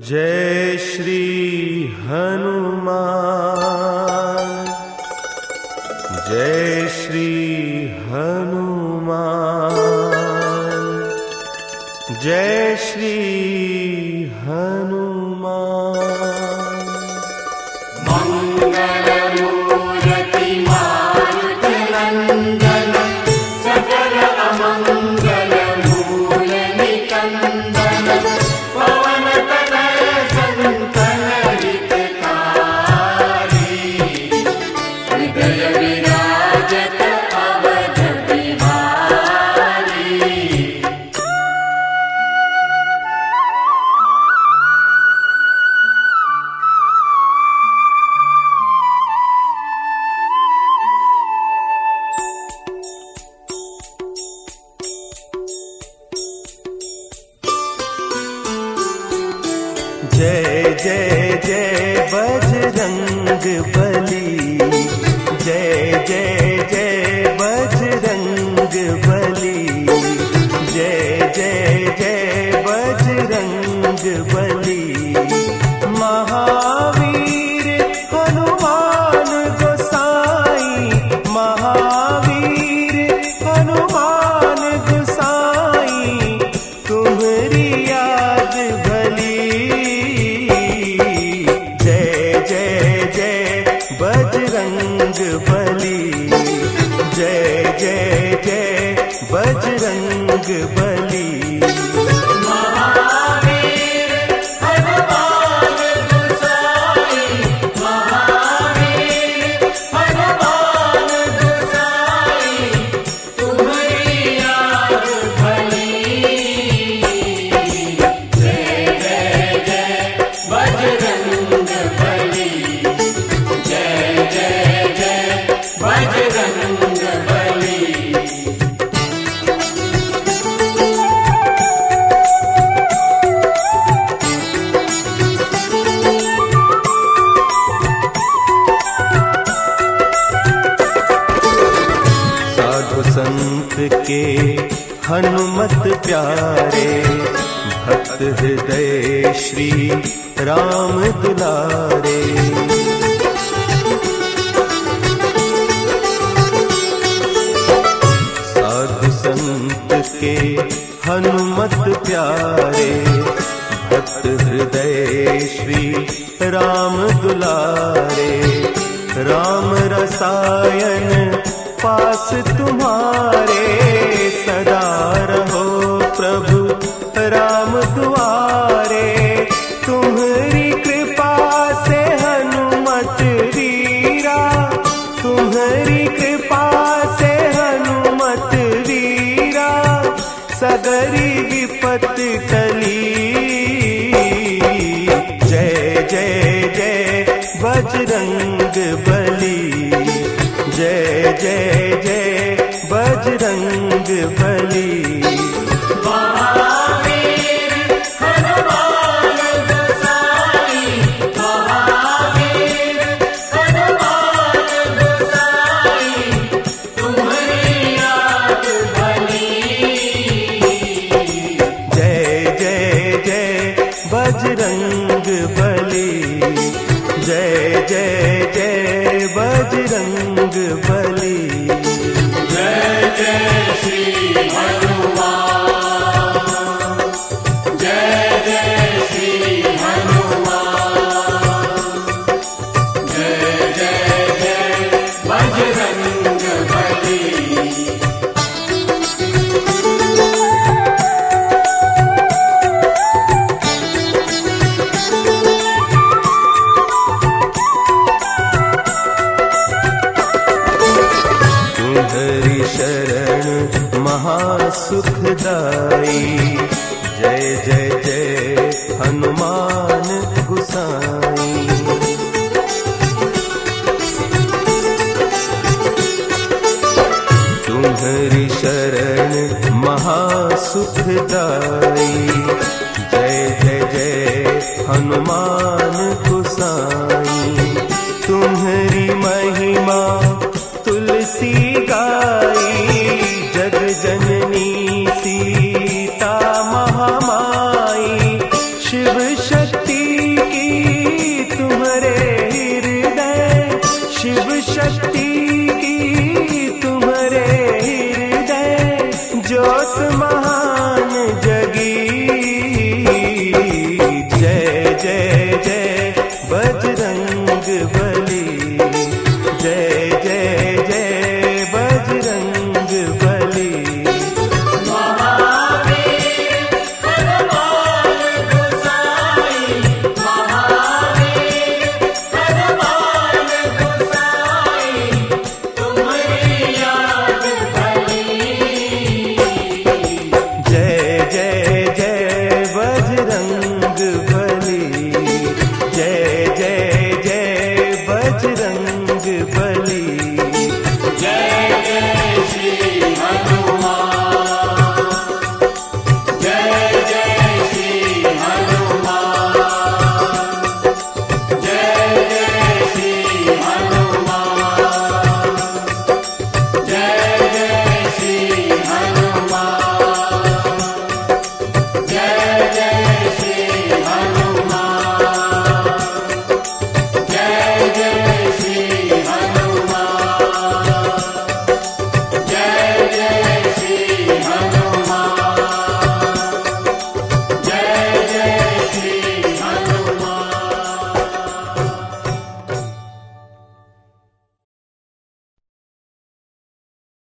जय श्री हनुमान, जय श्री हनुमान, जय श्री हनुमान। मंगलमूर्ति मारुत नंदन, सकल अमंगल मूल निकंदन, पवन तनय संतन हितकारी, हृदय विराजत अवध बिहारी। जय जय जय बजरंग बली, जय जय जय बजरंग बली, जय जय जय बजरंग बली। महावीर हनुमान गोसाई, महावीर हनुमान गोसाई, तुम्हारी याद भली। बजरंग बली, जय जय जय बजरंग बली। महावीर हनुमान गोसाई, महावीर हनुमान गोसाई, तुम्हारी याद भली। जय जय जय बजरंग बली, जय जय जय बजरंग बली। साधु संत के हनुमत प्यारे, भक्त हृदय श्री राम दुलारे। साधु संत के हनुमत प्यारे, भक्त हृदय श्री राम दुलारे। राम रसायन पास तुम्हारे, सदा रहो प्रभु राम दुआरे। तुम्हारी कृपा से हनुमत वीरा, तुम्हारी कृपा से हनुमत वीरा, सगरी विपत टली। जय जय जय बजरंग बली, जय जय जय बजरंग बली। महावीर हनुमान गोसाई, महावीर हनुमान गोसाई, तुम्हारी याद भली। जय जय जय बजरंग बली, जय जय जय बजरंग बली। जय जय श्री हनुमान, जय जय श्री हनुमान, जय जय जय बजरंग बली। तुम्हारी शरण महासुखदाई, जय जय जय हनुमान गोसाई। तुम्हारी शरण महासुखदाई, जय जय जय हनुमान गोसाई। तुम्हारी महिमा तुलसी गाई, जग जननी सीता महामाई, शिव शक्ति बजरंग बली। जय जय जय बजरंग बली। जय जय श्री हनुमान।